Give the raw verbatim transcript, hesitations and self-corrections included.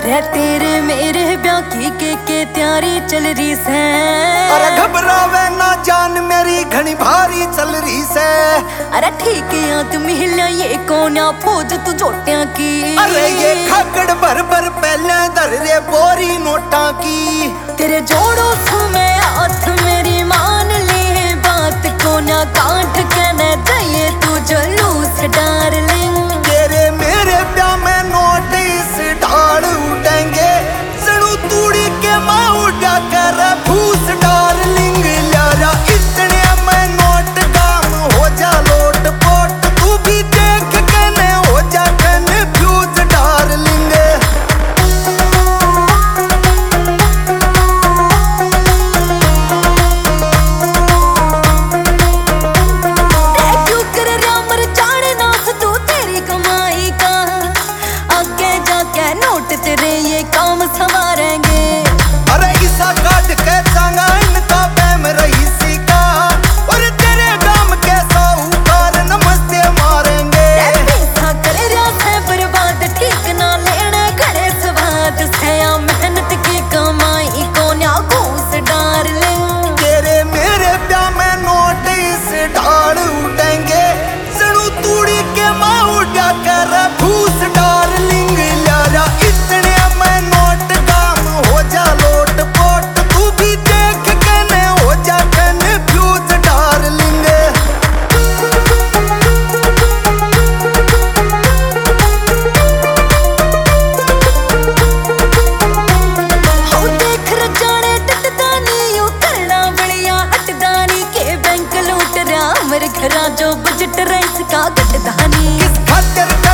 अरे तेरे मेरे ब्याह की के के तैयारी चल रही से। अरे घबरावे ना जान मेरी घनी भारी चल रही से। अरे ठीक है तुम हिला ये कोना फौज तू जोटिया की। अरे ये खाकड़ भर भर पहले धर रे बोरी नोटा की। तेरे जोड़ो सुमे हाथ मेरी मान ले बात को ना काट के न जाइए तू जलूस डार्लिंग। तेरे मेरे प्यार में नोट इस ढाल उठेंगे सड़ू तूड़ी के माँ उड़ा कर फूस डार्लिंग। यारा इतने में नोट काम हो जा लोट पोट तू भी देख के न हो जा कन्फ्यूज डार्लिंग। नोट तेरे ये काम संवारेंगे। अरे इसा काट के चांगा इनका बैम रईसी का और तेरे गाम के साहूकार नमस्ते मारेंगे। पैसा करे रात बर्बाद ठीक ना लेने घरे स्वाद से मेहनत की कमाई को ना घूस डार्लिंग। तेरे मेरे प्यार में नोट इस ढाल उठेंगे सड़ू तूड़ी के माँ उड़ा कर फूस डार्लिंग। यारा इतने में नोट काम हो जा लोट पोट तू भी देख के न हो जा कन्फ्यूज डार्लिंग। हो देख रजाने टटदानी यू करना बलिया हटदानी के बैंक लूट रहा मेरे घरा जो बजट रईस का कटदानी। किस खातिर